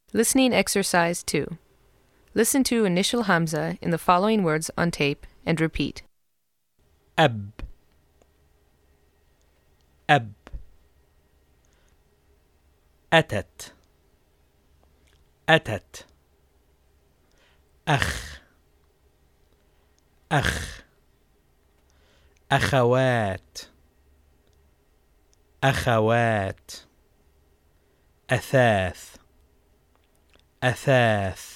Listening exercise 2. Listen to initial Hamza in the following words on tape and repeat. أب أب أتت أتت أخ أخ أخوات أخوات أثاث أثاث